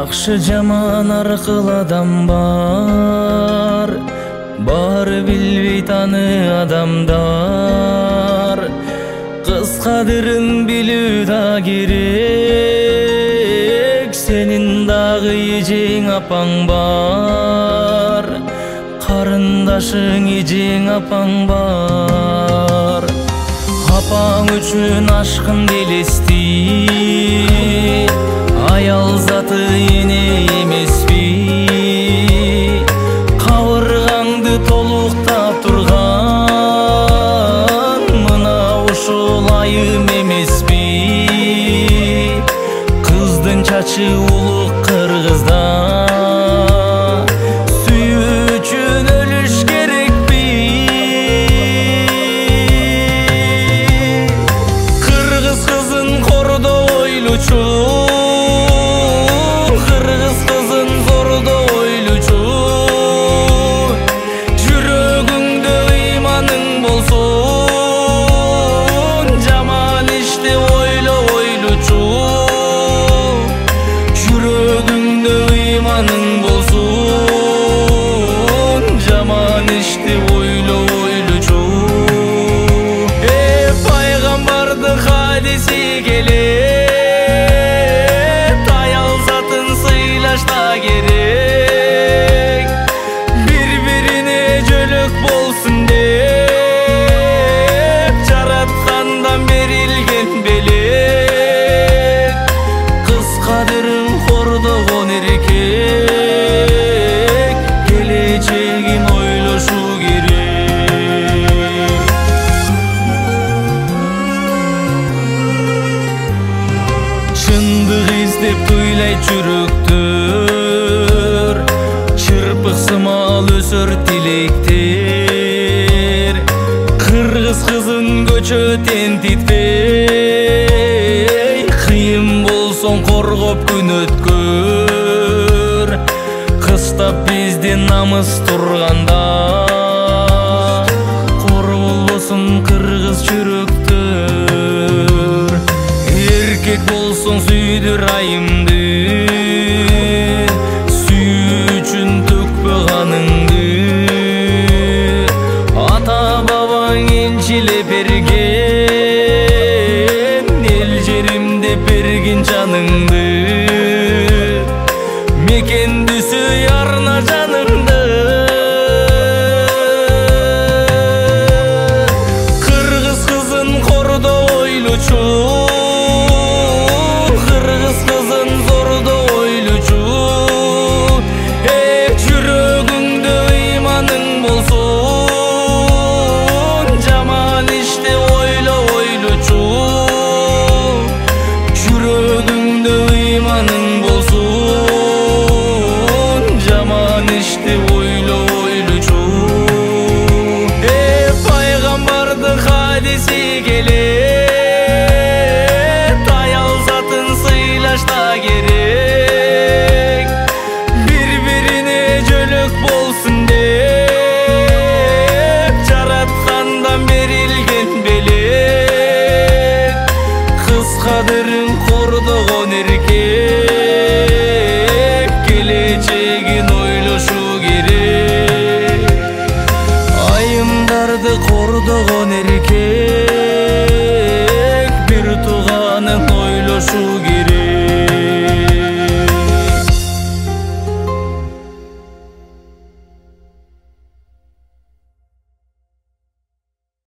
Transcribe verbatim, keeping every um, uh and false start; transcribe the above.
Жакшы жаман аркыл адам бар, баары билбей таны адамдар. Кыз кадырын билүү да керек, сенин дагы эжең апаң бар, карындашың эжең апаң бар. Апаң үчүн ашкын делести, аял заты эне эмеспи. Кабыргаңды толуктап турган мына ушул айым эмеспи. Кыздын чачы улук кыргызда, сүйүү үчүн өлүш керекпи? Кыргыз кызын кордо ойлучу, кыргыз кызын зордо ойлучу. Жүрөгүңдө ыйманың болсун, жаман ишти ойло ойлучу. Жүрөгүңдө ыйманың болсун, жаман ишти ойло ойлучу. Э пайгамбардын хадиси келет, аял затын сыйлашта керек. Бири-бирине жөлөк болсун деп, жараткандан берилген белек. Кыз кадырын кордогон эркек, келечегин ойлошу керек. Чындык издеп туйлайт жүрөктөр, чырпык сымал өсөр тилектер. Кыргыз кызын көчө тентитпей, кыйын болсоң коргоп күн өткөр. Кыстап биздин намыс турганда, кор болбосун кыргыз жүрөктөр. Эркек болсоң сүйдүр айымды, сүйүү үчүн төкпө каныңды. Ата бабаң энчилеп берген, эл жерим деп берген жаныңды. Мекенди сүй арна жаныңды. Кыргыз кызын кордо ойлучу, кыргыз кызын зордо ойлучу. Э жүрөгүңдө ыйманың болсун, жаман ишти ойло ойлучу. Жүрөгүңдө ыйманың болсун, жаман ишти ойло ойлучу. Э пайгамбардын хадиси келет, аял затын сыйлашта керек. Бири-бирине жөлөк болсун деп, жараткандан берилген белек. Кыз кадырын кордогон эркек, келечегин ойлошу керек. Айымдарды кордогон эркек,